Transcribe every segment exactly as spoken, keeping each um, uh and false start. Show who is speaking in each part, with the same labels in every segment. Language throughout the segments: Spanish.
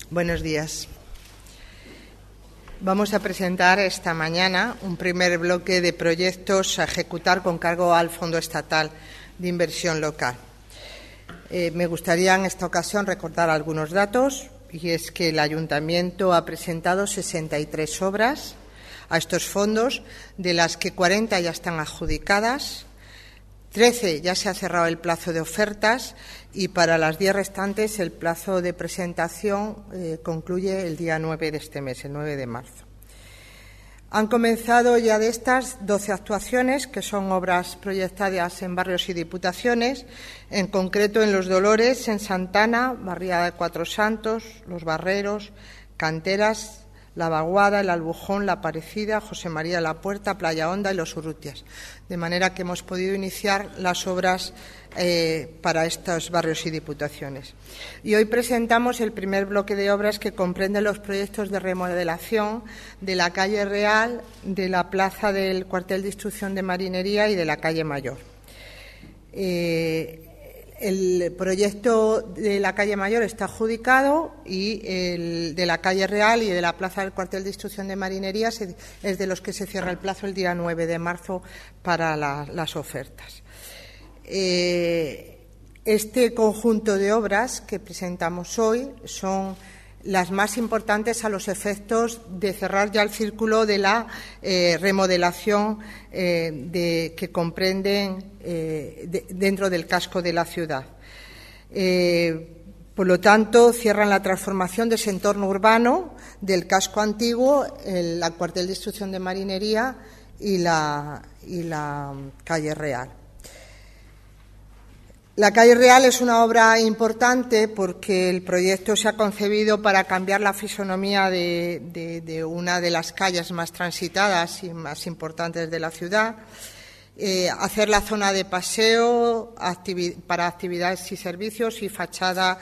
Speaker 1: Buenos días. Vamos a presentar esta mañana un primer bloque de proyectos a ejecutar con cargo al Fondo Estatal de Inversión Local. Eh, me gustaría en esta ocasión recordar algunos datos, y es que el Ayuntamiento ha presentado sesenta y tres obras a estos fondos, de las que cuarenta ya están adjudicadas, trece ya se ha cerrado el plazo de ofertas y para las diez restantes el plazo de presentación eh, concluye el día nueve de este mes, el nueve de marzo. Han comenzado ya de estas doce actuaciones, que son obras proyectadas en barrios y diputaciones, en concreto en Los Dolores, en Santana, Barriada de Cuatro Santos, Los Barreros, Canteras, La Vaguada, El Albujón, La Aparecida, José María La Puerta, Playa Honda y Los Urrutias. De manera que hemos podido iniciar las obras eh, para estos barrios y diputaciones. Y hoy presentamos el primer bloque de obras que comprende los proyectos de remodelación de la calle Real, de la plaza del cuartel de instrucción de Marinería y de la calle Mayor. Eh, El proyecto de la calle Mayor está adjudicado y el de la calle Real y de la plaza del cuartel de instrucción de Marinería es de los que se cierra el plazo el día nueve de marzo para la, las ofertas. Eh, este conjunto de obras que presentamos hoy son las más importantes a los efectos de cerrar ya el círculo de la eh, remodelación eh, de, que comprenden eh, de, dentro del casco de la ciudad. Eh, por lo tanto, cierran la transformación de ese entorno urbano del casco antiguo, el, el cuartel de instrucción de Marinería y la, y la calle Real. La calle Real es una obra importante porque el proyecto se ha concebido para cambiar la fisonomía de, de, de una de las calles más transitadas y más importantes de la ciudad, eh, hacer la zona de paseo activi- para actividades y servicios y fachada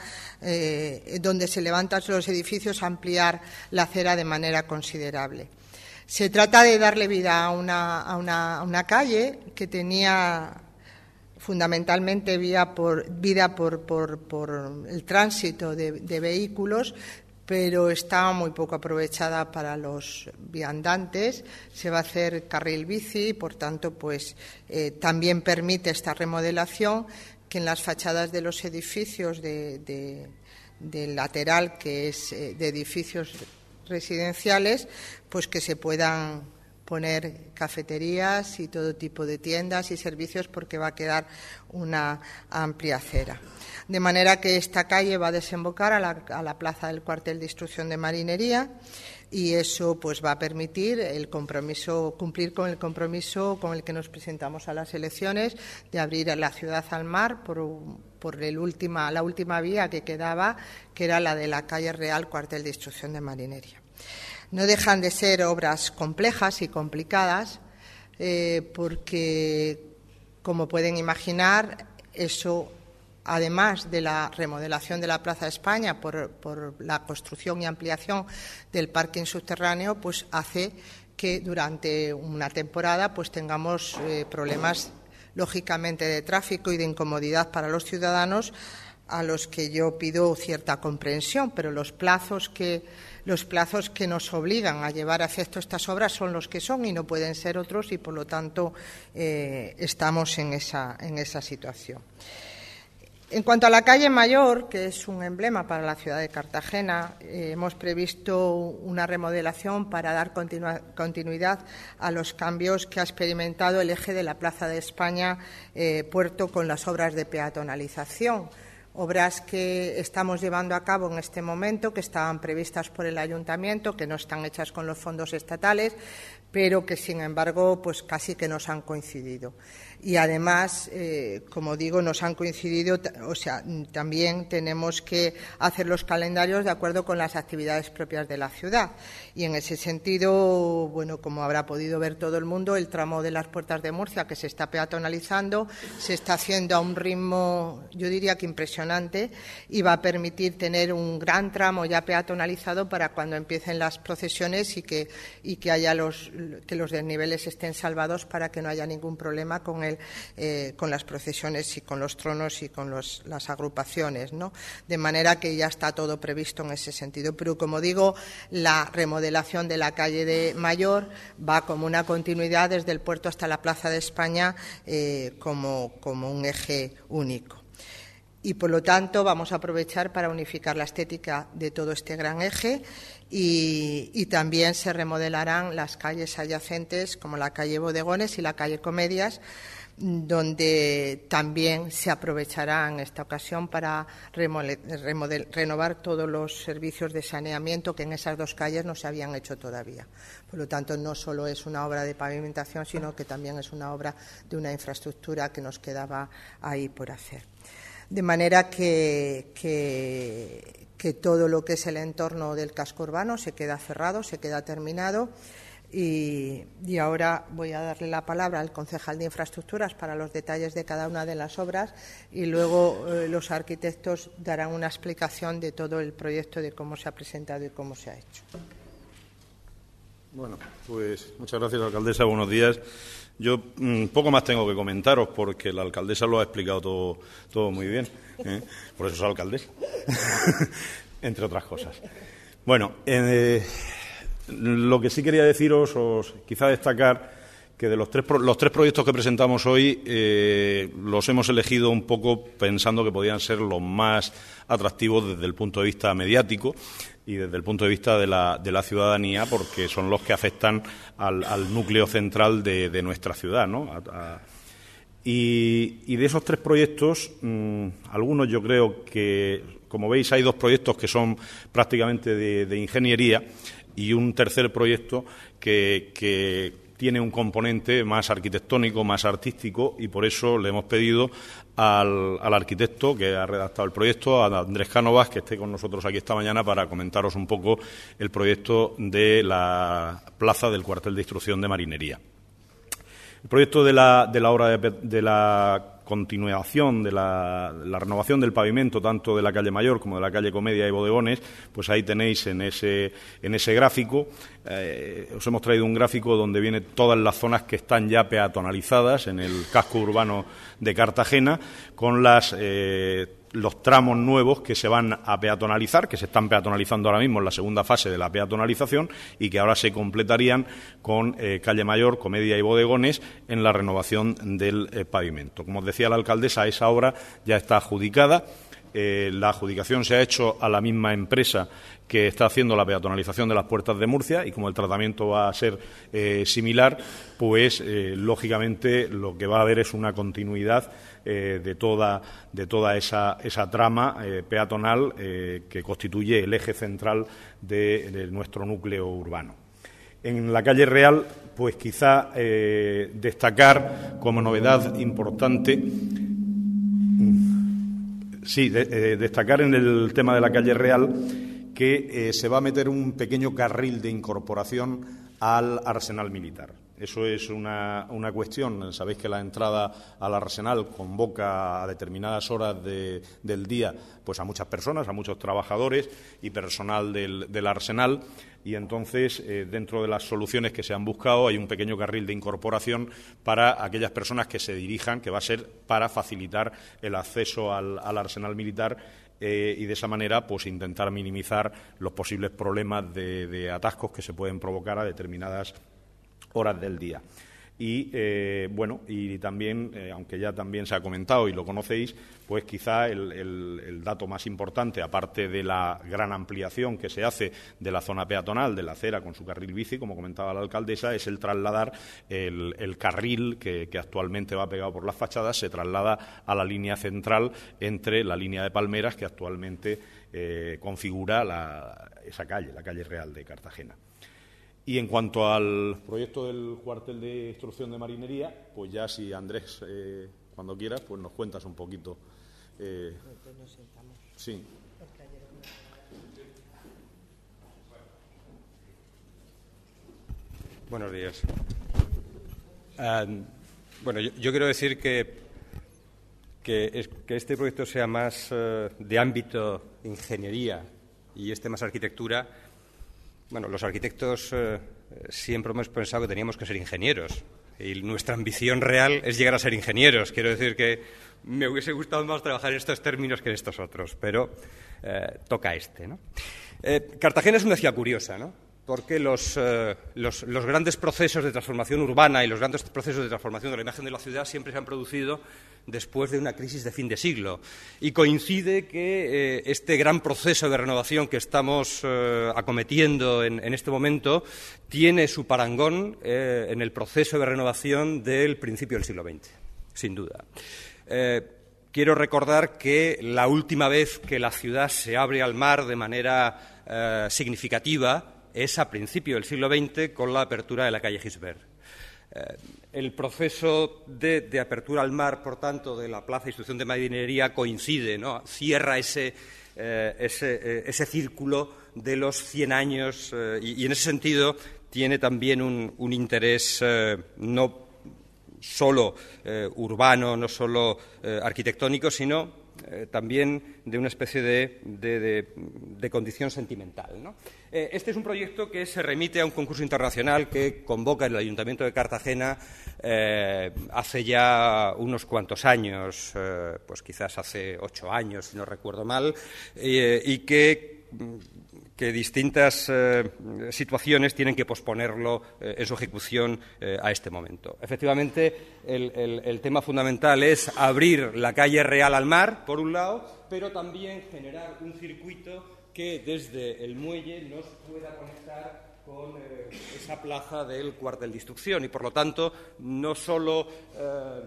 Speaker 1: eh, donde se levantan los edificios, ampliar la acera de manera considerable. Se trata de darle vida a una, a una, a una calle que tenía fundamentalmente vía por, vida por, por, por el tránsito de, de vehículos, pero está muy poco aprovechada para los viandantes. Se va a hacer carril bici y, por tanto, pues eh, también permite esta remodelación que en las fachadas de los edificios de, de, del lateral, que es eh, de edificios residenciales, pues que se puedan poner cafeterías y todo tipo de tiendas y servicios, porque va a quedar una amplia acera. De manera que esta calle va a desembocar a la, a la plaza del cuartel de instrucción de Marinería, y eso pues va a permitir el compromiso, cumplir con el compromiso con el que nos presentamos a las elecciones de abrir la ciudad al mar por, por el última, la última vía que quedaba, que era la de la calle Real, cuartel de instrucción de Marinería. No dejan de ser obras complejas y complicadas eh, porque, como pueden imaginar, eso, además de la remodelación de la Plaza de España por, por la construcción y ampliación del parking subterráneo, pues hace que durante una temporada pues tengamos eh, problemas, lógicamente, de tráfico y de incomodidad para los ciudadanos, a los que yo pido cierta comprensión, pero los plazos que los plazos que nos obligan a llevar a efecto estas obras son los que son y no pueden ser otros, y por lo tanto eh, estamos en esa, en esa situación. En cuanto a la calle Mayor, que es un emblema para la ciudad de Cartagena, eh, hemos previsto una remodelación para dar continua, continuidad a los cambios que ha experimentado el eje de la Plaza de España eh, Puerto con las obras de peatonalización. Obras que estamos llevando a cabo en este momento, que estaban previstas por el Ayuntamiento, que no están hechas con los fondos estatales, pero que, sin embargo, pues casi que nos han coincidido. Y, además, eh, como digo, nos han coincidido, o sea, también tenemos que hacer los calendarios de acuerdo con las actividades propias de la ciudad. Y, en ese sentido, bueno, como habrá podido ver todo el mundo, el tramo de las Puertas de Murcia, que se está peatonalizando, se está haciendo a un ritmo, yo diría que impresionante, impresionante y va a permitir tener un gran tramo ya peatonalizado para cuando empiecen las procesiones y que, y que haya los, que los desniveles estén salvados para que no haya ningún problema con, el, eh, con las procesiones y con los tronos y con los, las agrupaciones, ¿no? De manera que ya está todo previsto en ese sentido. Pero, como digo, la remodelación de la calle de Mayor va como una continuidad desde el puerto hasta la Plaza de España eh, como, como un eje único. Y, por lo tanto, vamos a aprovechar para unificar la estética de todo este gran eje y, y también se remodelarán las calles adyacentes como la calle Bodegones y la calle Comedias, donde también se aprovechará en esta ocasión para remodel, remodel, renovar todos los servicios de saneamiento que en esas dos calles no se habían hecho todavía. Por lo tanto, no solo es una obra de pavimentación, sino que también es una obra de una infraestructura que nos quedaba ahí por hacer. De manera que, que, que todo lo que es el entorno del casco urbano se queda cerrado, se queda terminado. Y, y ahora voy a darle la palabra al concejal de Infraestructuras para los detalles de cada una de las obras y luego eh, los arquitectos darán una explicación de todo el proyecto, de cómo se ha presentado y cómo se ha hecho.
Speaker 2: Bueno, pues muchas gracias, alcaldesa. Buenos días. Yo mmm, poco más tengo que comentaros porque la alcaldesa lo ha explicado todo, todo muy bien, ¿eh? Por eso es alcaldesa, entre otras cosas. Bueno, eh, lo que sí quería deciros, os quizá destacar que de los tres, los tres proyectos que presentamos hoy eh, los hemos elegido un poco pensando que podían ser los más atractivos desde el punto de vista mediático y desde el punto de vista de la, de la ciudadanía, porque son los que afectan al, al núcleo central de, de nuestra ciudad, ¿no? A, a, y, y de esos tres proyectos, mmm, algunos yo creo que, como veis, hay dos proyectos que son prácticamente de, de ingeniería y un tercer proyecto que, que tiene un componente más arquitectónico, más artístico, y por eso le hemos pedido al, al arquitecto que ha redactado el proyecto, a Andrés Cánovas, que esté con nosotros aquí esta mañana para comentaros un poco el proyecto de la plaza del cuartel de instrucción de Marinería. El proyecto de la, de la obra de, de la continuación de la, la renovación del pavimento, tanto de la calle Mayor como de la calle Comedia y Bodegones, pues ahí tenéis en ese, en ese gráfico, eh, os hemos traído un gráfico donde vienen todas las zonas que están ya peatonalizadas en el casco urbano de Cartagena, con las eh, los tramos nuevos que se van a peatonalizar, que se están peatonalizando ahora mismo en la segunda fase de la peatonalización y que ahora se completarían con eh, calle Mayor, Comedia y Bodegones en la renovación del eh, pavimento. Como os decía la alcaldesa, esa obra ya está adjudicada. Eh, la adjudicación se ha hecho a la misma empresa que está haciendo la peatonalización de las puertas de Murcia y como el tratamiento va a ser eh, similar, pues eh, lógicamente lo que va a haber es una continuidad eh, de toda, de toda esa, esa trama eh, peatonal eh, que constituye el eje central de, de nuestro núcleo urbano. En la calle Real, pues quizá eh, destacar como novedad importante. Sí, de, eh, destacar en el tema de la calle Real que eh, se va a meter un pequeño carril de incorporación al arsenal militar. Eso es una, una cuestión. Sabéis que la entrada al arsenal convoca a determinadas horas de, del día pues a muchas personas, a muchos trabajadores y personal del, del arsenal. Y entonces, eh, dentro de las soluciones que se han buscado, hay un pequeño carril de incorporación para aquellas personas que se dirijan, que va a ser para facilitar el acceso al, al arsenal militar eh, y de esa manera pues intentar minimizar los posibles problemas de, de atascos que se pueden provocar a determinadas horas del día. Y, eh, bueno, y también, eh, aunque ya también se ha comentado y lo conocéis, pues quizá el, el, el dato más importante, aparte de la gran ampliación que se hace de la zona peatonal, de la acera con su carril bici, como comentaba la alcaldesa, es el trasladar el, el carril que, que actualmente va pegado por las fachadas, se traslada a la línea central entre la línea de Palmeras que actualmente eh, configura la, esa calle, la calle Real de Cartagena. Y en cuanto al proyecto del cuartel de instrucción de Marinería, pues ya si Andrés, eh, cuando quieras, pues nos cuentas un poquito. Eh, sí.
Speaker 3: Buenos días. Uh, bueno, yo, yo quiero decir que que, es, que este proyecto sea más eh, de ámbito ingeniería y este más arquitectura. Bueno, los arquitectos eh, siempre hemos pensado que teníamos que ser ingenieros y nuestra ambición real es llegar a ser ingenieros. Quiero decir que me hubiese gustado más trabajar en estos términos que en estos otros, pero eh, toca este, ¿no? Eh, Cartagena es una ciudad curiosa, ¿no? Porque los, eh, los, los grandes procesos de transformación urbana y los grandes procesos de transformación de la imagen de la ciudad siempre se han producido después de una crisis de fin de siglo. Y coincide que eh, este gran proceso de renovación que estamos eh, acometiendo en, en este momento tiene su parangón eh, en el proceso de renovación del principio del siglo veinte, sin duda. Eh, quiero recordar que la última vez que la ciudad se abre al mar de manera eh, significativa es a principios del siglo veinte con la apertura de la calle Gisbert. Eh, el proceso de, de apertura al mar, por tanto, de la Plaza de Instrucción de Marinería coincide, ¿no? Cierra ese, eh, ese, eh, ese círculo de los cien años eh, y, y, en ese sentido, tiene también un, un interés eh, no solo eh, urbano, no solo eh, arquitectónico, sino Eh, también de una especie de, de, de, de condición sentimental, ¿no? Eh, este es un proyecto que se remite a un concurso internacional que convoca el Ayuntamiento de Cartagena eh, hace ya unos cuantos años, eh, pues quizás hace ocho años, si no recuerdo mal, eh, y que que distintas eh, situaciones tienen que posponerlo eh, en su ejecución eh, a este momento. Efectivamente, el, el, el tema fundamental es abrir la calle Real al mar, por un lado, pero también generar un circuito que desde el muelle nos pueda conectar con eh, esa plaza del cuartel de instrucción y, por lo tanto, no solo eh,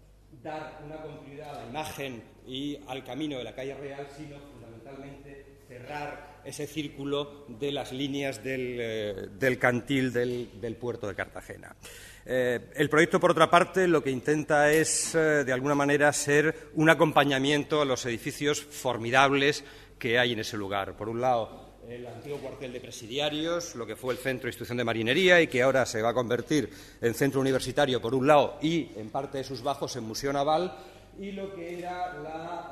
Speaker 3: dar una continuidad a la imagen y al camino de la calle Real, sino fundamentalmente cerrar ese círculo de las líneas del, eh, del cantil del, del puerto de Cartagena. Eh, el proyecto, por otra parte, lo que intenta es, eh, de alguna manera, ser un acompañamiento a los edificios formidables que hay en ese lugar. Por un lado, el antiguo cuartel de presidiarios, lo que fue el Centro de Instrucción de Marinería y que ahora se va a convertir en centro universitario, por un lado, y, en parte de sus bajos, en Museo Naval, y lo que era la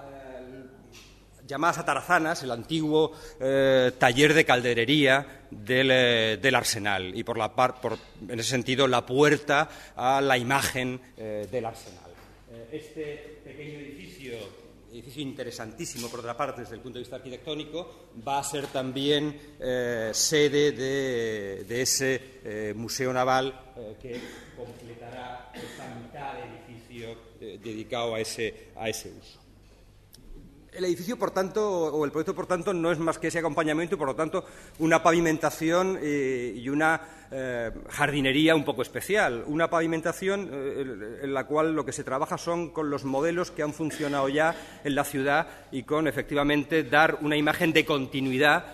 Speaker 3: llamadas atarazanas, el antiguo eh, taller de calderería del, eh, del Arsenal y, por la par, por, en ese sentido, la puerta a la imagen eh, del Arsenal. Eh, este pequeño edificio, edificio interesantísimo, por otra parte, desde el punto de vista arquitectónico, va a ser también eh, sede de, de ese eh, Museo Naval eh, que completará esta mitad del edificio eh, dedicado a ese, a ese uso. El edificio, por tanto, o el proyecto, por tanto, no es más que ese acompañamiento y, por lo tanto, una pavimentación eh, y una eh, jardinería un poco especial. Una pavimentación eh, en la cual lo que se trabaja son con los modelos que han funcionado ya en la ciudad y con, efectivamente, dar una imagen de continuidad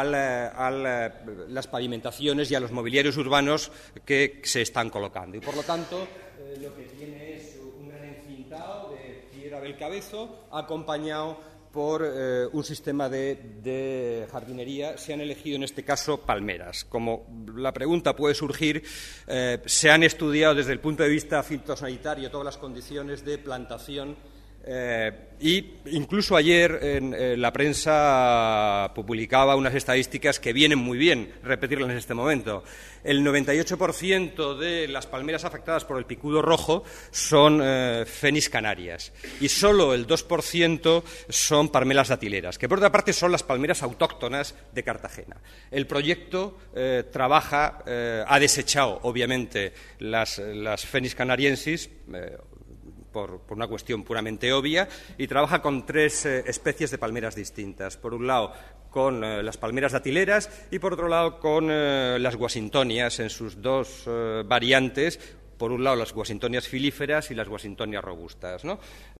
Speaker 3: a las pavimentaciones y a los mobiliarios urbanos que se están colocando. Y, por lo tanto, eh, lo que tiene es un gran encintado de piedra del cabezo acompañado por eh, un sistema de, de jardinería. Se han elegido en este caso palmeras. Como la pregunta puede surgir, eh, se han estudiado desde el punto de vista fitosanitario todas las condiciones de plantación eh, y incluso ayer en, eh, la prensa publicaba unas estadísticas que vienen muy bien repetirlas en este momento. El noventa y ocho por ciento de las palmeras afectadas por el picudo rojo son eh, Fenis canarias y solo el dos por ciento son palmeras datileras, que por otra parte son las palmeras autóctonas de Cartagena. El proyecto eh, trabaja, eh, ha desechado obviamente las, las Fenis canariensis, eh, Por, por una cuestión puramente obvia, y trabaja con tres eh, especies de palmeras distintas. Por un lado, con eh, las palmeras datileras y, por otro lado, con eh, las washingtonias en sus dos eh, variantes. Por un lado, las washingtonias filíferas y las washingtonias robustas, ¿no?